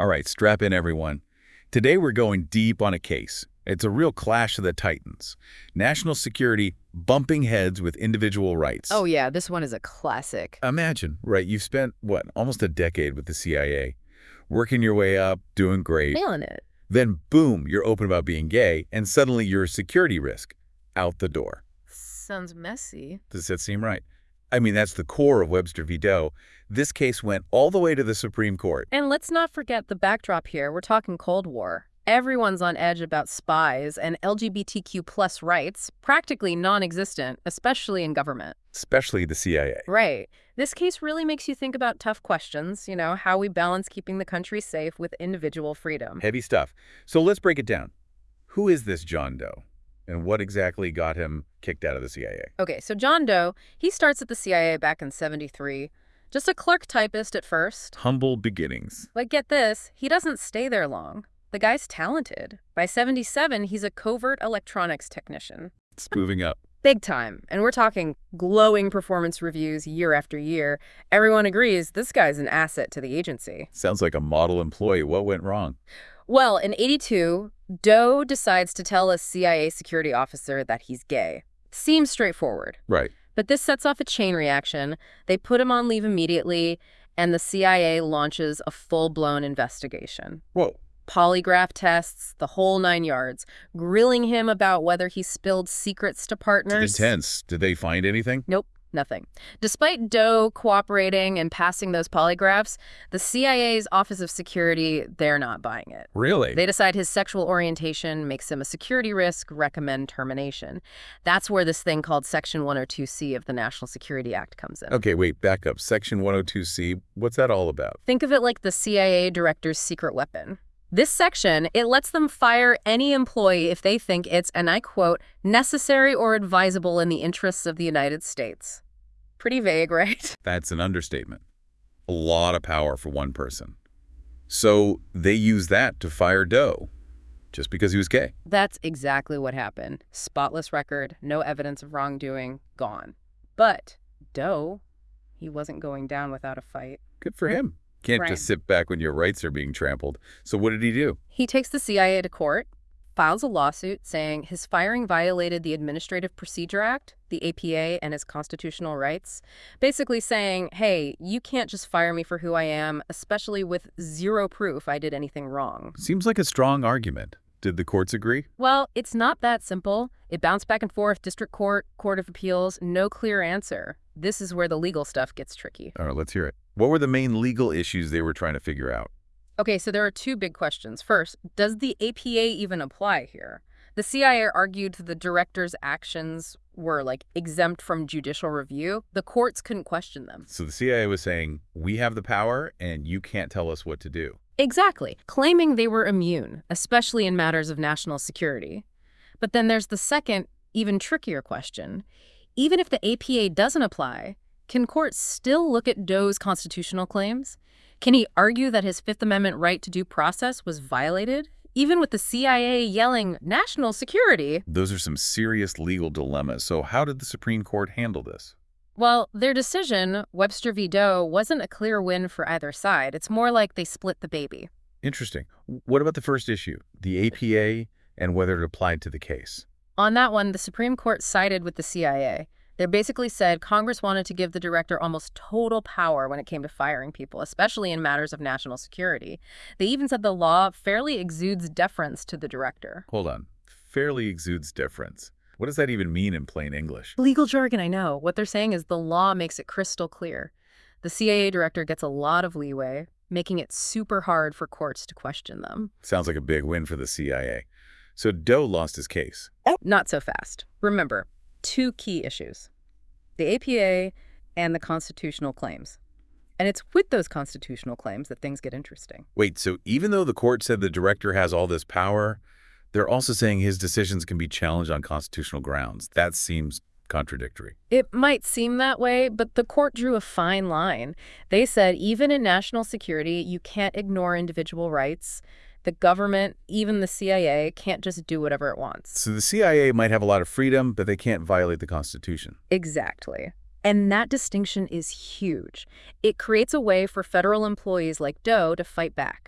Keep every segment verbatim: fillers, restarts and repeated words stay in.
All right, strap in, everyone. Today we're going deep on a case. It's a real clash of the titans. National security bumping heads with individual rights. Oh yeah, this one is a classic. Imagine, right, you've spent, what, almost a decade with the C I A, working your way up, doing great. Nailing it. Then, boom, you're open about being gay, and suddenly you're a security risk. Out the door. Sounds messy. Does that seem right? I mean, that's the core of Webster v. Doe. This case went all the way to the Supreme Court. And let's not forget the backdrop here. We're talking Cold War. Everyone's on edge about spies and L G B T Q plus rights, practically non-existent, especially in government. Especially the C I A. Right. This case really makes you think about tough questions, you know, how we balance keeping the country safe with individual freedom. Heavy stuff. So let's break it down. Who is this John Doe? And what exactly got him kicked out of the C I A? Okay, so John Doe, he starts at the C I A back in seventy-three. Just a clerk typist at first. Humble beginnings. But get this, he doesn't stay there long. The guy's talented. By seventy-seven, he's a covert electronics technician. It's moving up. Big time. And we're talking glowing performance reviews year after year. Everyone agrees this guy's an asset to the agency. Sounds like a model employee. What went wrong? Well, in eighty-two, Doe decides to tell a C I A security officer that he's gay. Seems straightforward. Right. But this sets off a chain reaction. They put him on leave immediately, and the C I A launches a full-blown investigation. Whoa. Polygraph tests, the whole nine yards, grilling him about whether he spilled secrets to partners. Intense. Did they find anything? Nope, nothing. Despite Doe cooperating and passing those polygraphs, the C I A's Office of Security, they're not buying it. Really? They decide his sexual orientation makes him a security risk, recommend termination. That's where this thing called Section one oh two C of the National Security Act comes in. Okay, wait, back up. Section one oh two C, what's that all about? Think of it like the C I A director's secret weapon. This section, it lets them fire any employee if they think it's, and I quote, necessary or advisable in the interests of the United States. Pretty vague, right? That's an understatement. A lot of power for one person. So they use that to fire Doe, just because he was gay. That's exactly what happened. Spotless record, no evidence of wrongdoing, gone. But Doe, he wasn't going down without a fight. Good for him. Can't Right. just sit back when your rights are being trampled. So what did he do? He takes the C I A to court, files a lawsuit saying his firing violated the Administrative Procedure Act, the A P A, and his constitutional rights, basically saying, hey, you can't just fire me for who I am, especially with zero proof I did anything wrong. Seems like a strong argument. Did the courts agree? Well, it's not that simple. It bounced back and forth, district court, court of appeals, no clear answer. This is where the legal stuff gets tricky. All right, let's hear it. What were the main legal issues they were trying to figure out? Okay, so there are two big questions. First, does the A P A even apply here? The C I A argued the director's actions were, like, exempt from judicial review. The courts couldn't question them. So the C I A was saying, we have the power and you can't tell us what to do. Exactly, claiming they were immune, especially in matters of national security. But then there's the second, even trickier question. Even if the A P A doesn't apply, can courts still look at Doe's constitutional claims? Can he argue that his Fifth Amendment right to due process was violated? Even with the C I A yelling, national security. Those are some serious legal dilemmas. So how did the Supreme Court handle this? Well, their decision, Webster v. Doe, wasn't a clear win for either side. It's more like they split the baby. Interesting. What about the first issue, the A P A and whether it applied to the case? On that one, the Supreme Court sided with the C I A. They basically said Congress wanted to give the director almost total power when it came to firing people, especially in matters of national security. They even said the law fairly exudes deference to the director. Hold on. Fairly exudes deference. What does that even mean in plain English? Legal jargon, I know. What they're saying is the law makes it crystal clear. The C I A director gets a lot of leeway, making it super hard for courts to question them. Sounds like a big win for the C I A. So Doe lost his case. Not so fast. Remember, two key issues: the A P A and the constitutional claims. And it's with those constitutional claims that things get interesting. Wait, so even though the court said the director has all this power, they're also saying his decisions can be challenged on constitutional grounds. That seems contradictory. It might seem that way, but the court drew a fine line. They said even in national security, you can't ignore individual rights. The government, even the C I A, can't just do whatever it wants. So the C I A might have a lot of freedom, but they can't violate the Constitution. Exactly. And that distinction is huge. It creates a way for federal employees like Doe to fight back.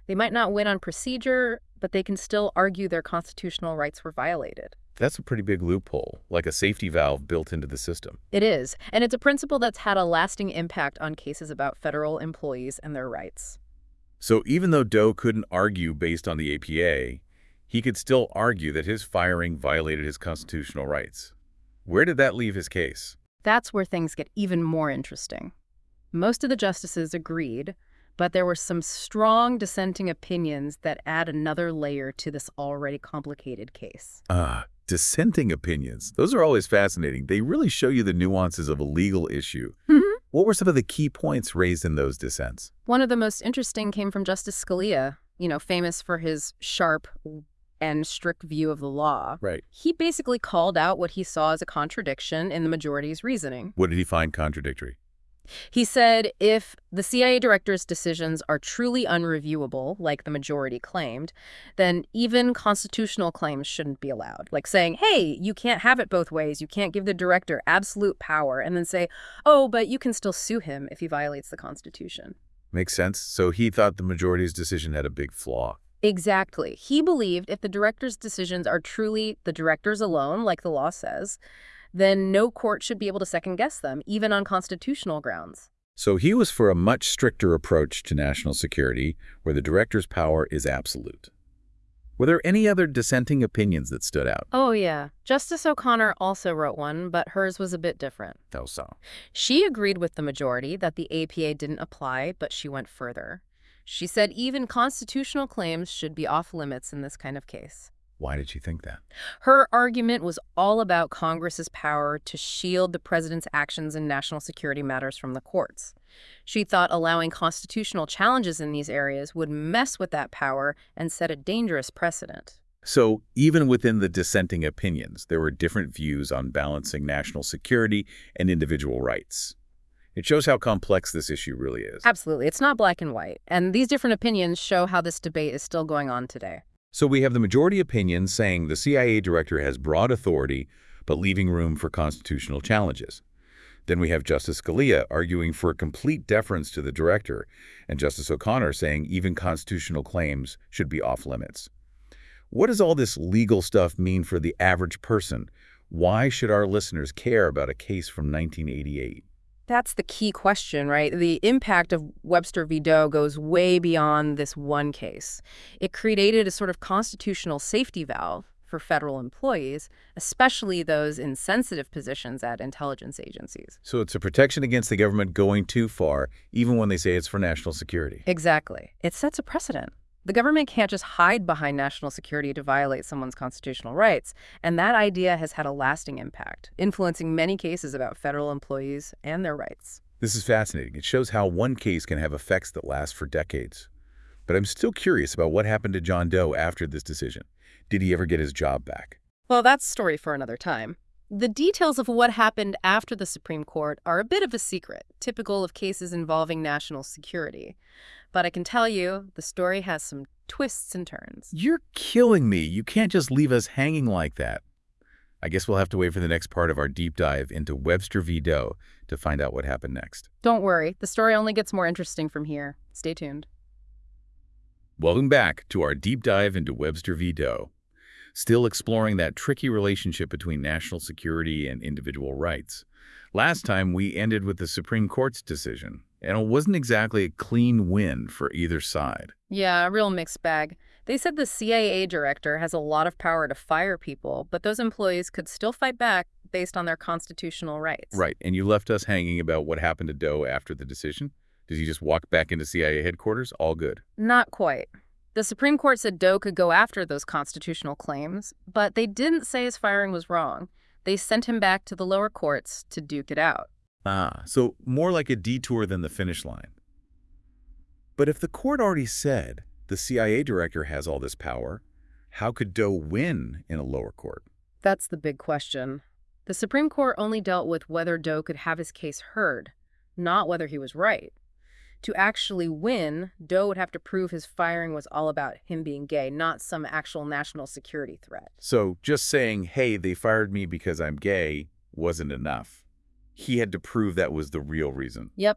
They might not win on procedure, but they can still argue their constitutional rights were violated. That's a pretty big loophole, like a safety valve built into the system. It is, and it's a principle that's had a lasting impact on cases about federal employees and their rights. So even though Doe couldn't argue based on the A P A, he could still argue that his firing violated his constitutional rights. Where did that leave his case? That's where things get even more interesting. Most of the justices agreed, but there were some strong dissenting opinions that add another layer to this already complicated case. Ah, dissenting opinions. Those are always fascinating. They really show you the nuances of a legal issue. Mm-hmm. What were some of the key points raised in those dissents? One of the most interesting came from Justice Scalia, you know, famous for his sharp and strict view of the law. Right. He basically called out what he saw as a contradiction in the majority's reasoning. What did he find contradictory? He said if the C I A director's decisions are truly unreviewable, like the majority claimed, then even constitutional claims shouldn't be allowed. Like saying, hey, you can't have it both ways. You can't give the director absolute power and then say, oh, but you can still sue him if he violates the Constitution. Makes sense. So he thought the majority's decision had a big flaw. Exactly. He believed if the director's decisions are truly the director's alone, like the law says, then no court should be able to second-guess them, even on constitutional grounds. So he was for a much stricter approach to national security, where the director's power is absolute. Were there any other dissenting opinions that stood out? Oh, yeah. Justice O'Connor also wrote one, but hers was a bit different. How so? She agreed with the majority that the A P A didn't apply, but she went further. She said even constitutional claims should be off limits in this kind of case. Why did she think that? Her argument was all about Congress's power to shield the president's actions in national security matters from the courts. She thought allowing constitutional challenges in these areas would mess with that power and set a dangerous precedent. So even within the dissenting opinions, there were different views on balancing national security and individual rights. It shows how complex this issue really is. Absolutely. It's not black and white. And these different opinions show how this debate is still going on today. So we have the majority opinion saying the C I A director has broad authority, but leaving room for constitutional challenges. Then we have Justice Scalia arguing for complete deference to the director, and Justice O'Connor saying even constitutional claims should be off limits. What does all this legal stuff mean for the average person? Why should our listeners care about a case from nineteen eighty-eight? That's the key question, right? The impact of Webster v. Doe goes way beyond this one case. It created a sort of constitutional safety valve for federal employees, especially those in sensitive positions at intelligence agencies. So it's a protection against the government going too far, even when they say it's for national security. Exactly. It sets a precedent. The government can't just hide behind national security to violate someone's constitutional rights, and that idea has had a lasting impact, influencing many cases about federal employees and their rights. This is fascinating. It shows how one case can have effects that last for decades. But I'm still curious about what happened to John Doe after this decision. Did he ever get his job back? Well, that's a story for another time. The details of what happened after the Supreme Court are a bit of a secret, typical of cases involving national security. But I can tell you, the story has some twists and turns. You're killing me. You can't just leave us hanging like that. I guess we'll have to wait for the next part of our deep dive into Webster v. Doe to find out what happened next. Don't worry, the story only gets more interesting from here. Stay tuned. Welcome back to our deep dive into Webster v. Doe. Still exploring that tricky relationship between national security and individual rights. Last time, we ended with the Supreme Court's decision, and it wasn't exactly a clean win for either side. Yeah, a real mixed bag. They said the C I A director has a lot of power to fire people, but those employees could still fight back based on their constitutional rights. Right, and you left us hanging about what happened to Doe after the decision? Did he just walk back into C I A headquarters? All good. Not quite. The Supreme Court said Doe could go after those constitutional claims, but they didn't say his firing was wrong. They sent him back to the lower courts to duke it out. Ah, so more like a detour than the finish line. But if the court already said the C I A director has all this power, how could Doe win in a lower court? That's the big question. The Supreme Court only dealt with whether Doe could have his case heard, not whether he was right. To actually win, Doe would have to prove his firing was all about him being gay, not some actual national security threat. So just saying, hey, they fired me because I'm gay, wasn't enough. He had to prove that was the real reason. Yep.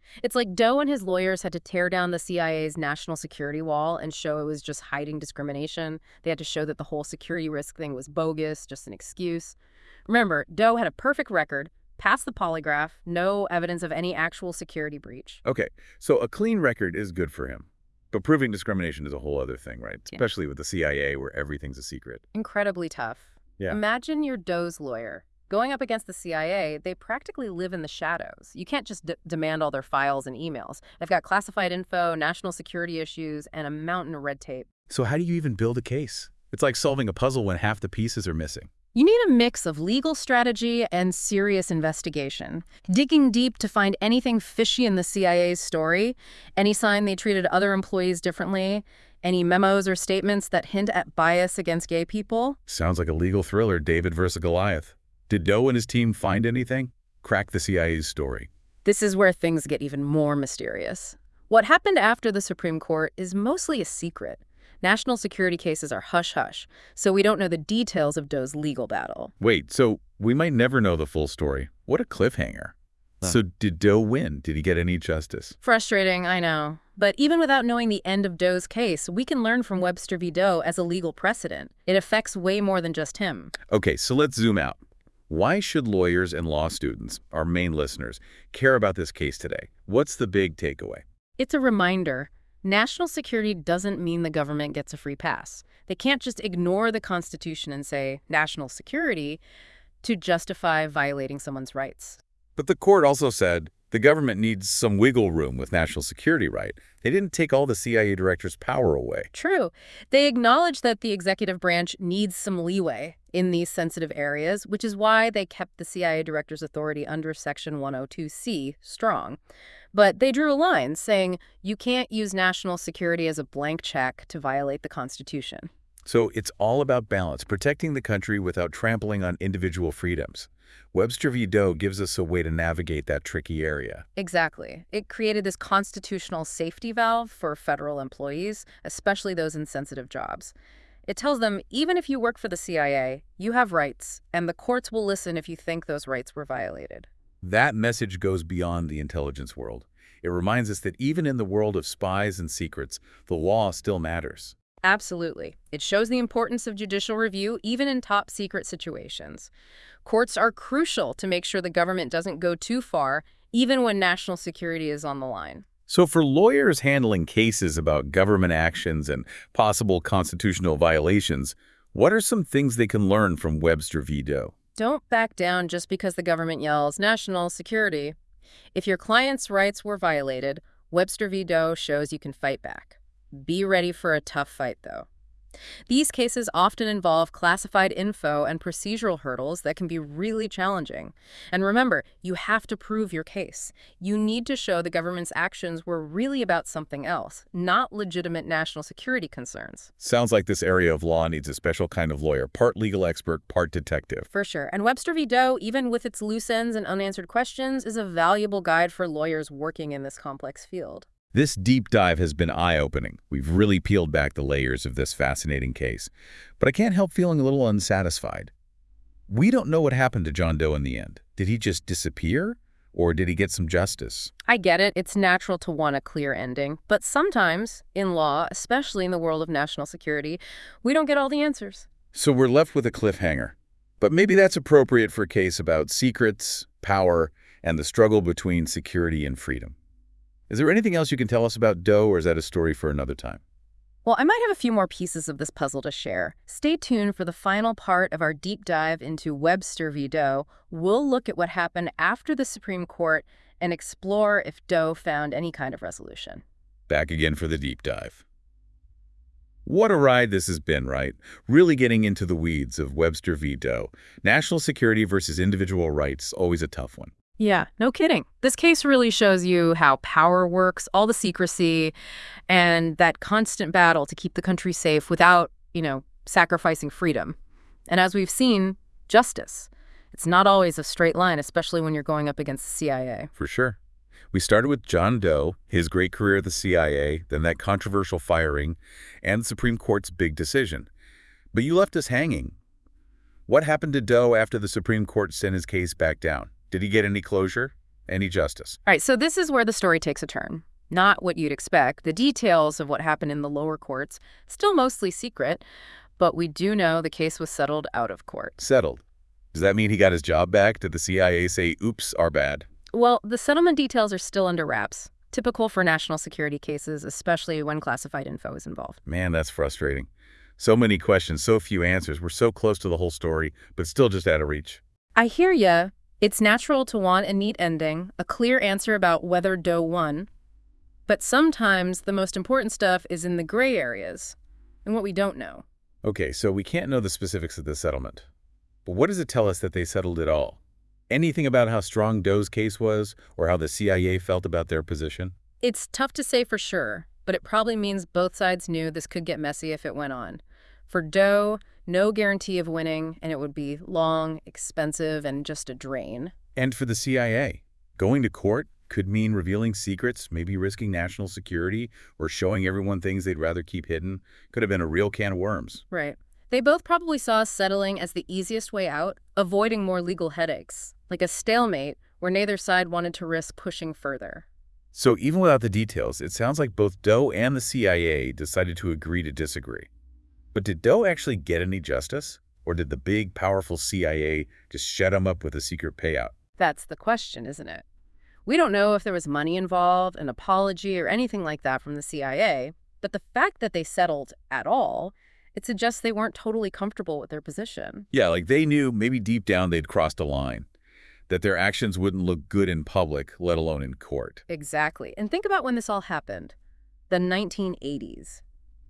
It's like Doe and his lawyers had to tear down the C I A's national security wall and show it was just hiding discrimination. They had to show that the whole security risk thing was bogus, just an excuse. Remember, Doe had a perfect record, passed the polygraph, no evidence of any actual security breach. Okay, so a clean record is good for him. But proving discrimination is a whole other thing, right? Yeah. Especially with the C I A where everything's a secret. Incredibly tough. Yeah. Imagine you're Doe's lawyer. Going up against the C I A, they practically live in the shadows. You can't just d demand all their files and emails. They've got classified info, national security issues, and a mountain of red tape. So how do you even build a case? It's like solving a puzzle when half the pieces are missing. You need a mix of legal strategy and serious investigation. Digging deep to find anything fishy in the C I A's story, any sign they treated other employees differently, any memos or statements that hint at bias against gay people. Sounds like a legal thriller, David versus Goliath. Did Doe and his team find anything? Crack the C I A's story. This is where things get even more mysterious. What happened after the Supreme Court is mostly a secret. National security cases are hush-hush, so we don't know the details of Doe's legal battle. Wait, so we might never know the full story. What a cliffhanger. Huh. So did Doe win? Did he get any justice? Frustrating, I know. But even without knowing the end of Doe's case, we can learn from Webster v. Doe as a legal precedent. It affects way more than just him. Okay, so let's zoom out. Why should lawyers and law students, our main listeners, care about this case today? What's the big takeaway? It's a reminder. National security doesn't mean the government gets a free pass. They can't just ignore the Constitution and say national security to justify violating someone's rights. But the court also said the government needs some wiggle room with national security, right? They didn't take all the C I A director's power away. True. They acknowledge that the executive branch needs some leeway in these sensitive areas, which is why they kept the C I A director's authority under Section one oh two C strong. But they drew a line saying you can't use national security as a blank check to violate the Constitution. So it's all about balance, protecting the country without trampling on individual freedoms. Webster v. Doe gives us a way to navigate that tricky area. Exactly. It created this constitutional safety valve for federal employees, especially those in sensitive jobs. It tells them, even if you work for the C I A, you have rights, and the courts will listen if you think those rights were violated. That message goes beyond the intelligence world. It reminds us that even in the world of spies and secrets, the law still matters. Absolutely. It shows the importance of judicial review, even in top-secret situations. Courts are crucial to make sure the government doesn't go too far, even when national security is on the line. So for lawyers handling cases about government actions and possible constitutional violations, what are some things they can learn from Webster v. Doe? Don't back down just because the government yells, national security. If your client's rights were violated, Webster v. Doe shows you can fight back. Be ready for a tough fight, though. These cases often involve classified info and procedural hurdles that can be really challenging. And remember, you have to prove your case. You need to show the government's actions were really about something else, not legitimate national security concerns. Sounds like this area of law needs a special kind of lawyer, part legal expert, part detective. For sure. And Webster v. Doe, even with its loose ends and unanswered questions, is a valuable guide for lawyers working in this complex field. This deep dive has been eye-opening. We've really peeled back the layers of this fascinating case. But I can't help feeling a little unsatisfied. We don't know what happened to John Doe in the end. Did he just disappear? Or did he get some justice? I get it. It's natural to want a clear ending. But sometimes, in law, especially in the world of national security, we don't get all the answers. So we're left with a cliffhanger. But maybe that's appropriate for a case about secrets, power, and the struggle between security and freedom. Is there anything else you can tell us about Doe, or is that a story for another time? Well, I might have a few more pieces of this puzzle to share. Stay tuned for the final part of our deep dive into Webster v. Doe. We'll look at what happened after the Supreme Court and explore if Doe found any kind of resolution. Back again for the deep dive. What a ride this has been, right? Really getting into the weeds of Webster v. Doe. National security versus individual rights, always a tough one. Yeah, no kidding. This case really shows you how power works, all the secrecy, and that constant battle to keep the country safe without, you know, sacrificing freedom. And as we've seen, justice. It's not always a straight line, especially when you're going up against the C I A. For sure. We started with John Doe, his great career at the C I A, then that controversial firing, and the Supreme Court's big decision. But you left us hanging. What happened to Doe after the Supreme Court sent his case back down? Did he get any closure? any justice. All right, so this is where the story takes a turn. Not what you'd expect. The details of what happened in the lower courts, still mostly secret, but we do know the case was settled out of court. Settled. Does that mean he got his job back? Did the C I A say, oops, our bad? Well, the settlement details are still under wraps, typical for national security cases, especially when classified info is involved. Man, that's frustrating. So many questions, so few answers. We're so close to the whole story, but still just out of reach. I hear ya. It's natural to want a neat ending, a clear answer about whether Doe won. But sometimes the most important stuff is in the gray areas and what we don't know. Okay, so we can't know the specifics of the settlement. But what does it tell us that they settled it all? Anything about how strong Doe's case was or how the C I A felt about their position? It's tough to say for sure, but it probably means both sides knew this could get messy if it went on. For Doe, no guarantee of winning, and it would be long, expensive, and just a drain. And for the C I A, going to court could mean revealing secrets, maybe risking national security, or showing everyone things they'd rather keep hidden. Could have been a real can of worms. Right. They both probably saw settling as the easiest way out, avoiding more legal headaches, like a stalemate where neither side wanted to risk pushing further. So even without the details, it sounds like both Doe and the C I A decided to agree to disagree. But did Doe actually get any justice? Or did the big, powerful C I A just shut him up with a secret payout? That's the question, isn't it? We don't know if there was money involved, an apology, or anything like that from the C I A, but the fact that they settled at all, it suggests they weren't totally comfortable with their position. Yeah, like they knew maybe deep down they'd crossed a line, that their actions wouldn't look good in public, let alone in court. Exactly. And think about when this all happened, the nineteen eighties.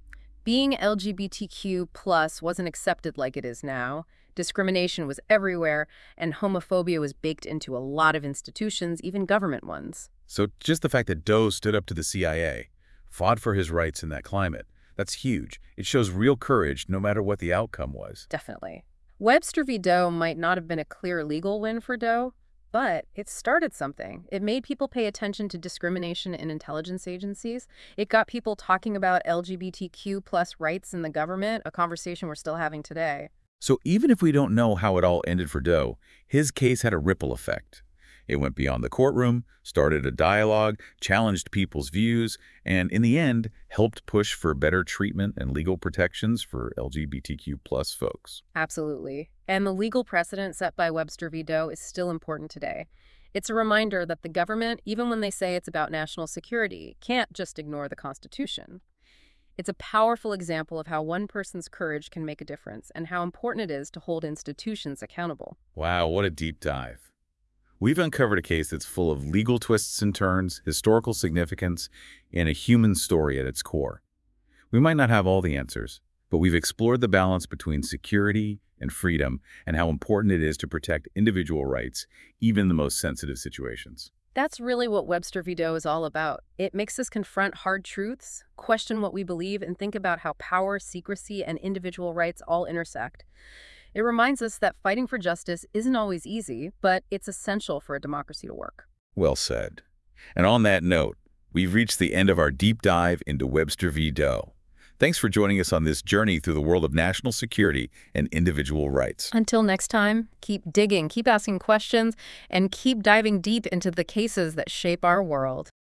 Being L G B T Q plus wasn't accepted like it is now. Discrimination was everywhere, and homophobia was baked into a lot of institutions, even government ones. So just the fact that Doe stood up to the C I A, fought for his rights in that climate, that's huge. It shows real courage no matter what the outcome was. Definitely. Webster v. Doe might not have been a clear legal win for Doe, but it started something. It made people pay attention to discrimination in intelligence agencies. It got people talking about L G B T Q plus rights in the government, a conversation we're still having today. So even if we don't know how it all ended for Doe, his case had a ripple effect. It went beyond the courtroom, started a dialogue, challenged people's views, and in the end, helped push for better treatment and legal protections for L G B T Q plus folks. Absolutely. And the legal precedent set by Webster v. Doe is still important today. It's a reminder that the government, even when they say it's about national security, can't just ignore the Constitution. It's a powerful example of how one person's courage can make a difference and how important it is to hold institutions accountable. Wow, what a deep dive. We've uncovered a case that's full of legal twists and turns, historical significance, and a human story at its core. We might not have all the answers, but we've explored the balance between security and freedom and how important it is to protect individual rights, even in the most sensitive situations. That's really what Webster v. Doe is all about. It makes us confront hard truths, question what we believe, and think about how power, secrecy, and individual rights all intersect. It reminds us that fighting for justice isn't always easy, but it's essential for a democracy to work. Well said. And on that note, we've reached the end of our deep dive into Webster v. Doe. Thanks for joining us on this journey through the world of national security and individual rights. Until next time, keep digging, keep asking questions, and keep diving deep into the cases that shape our world.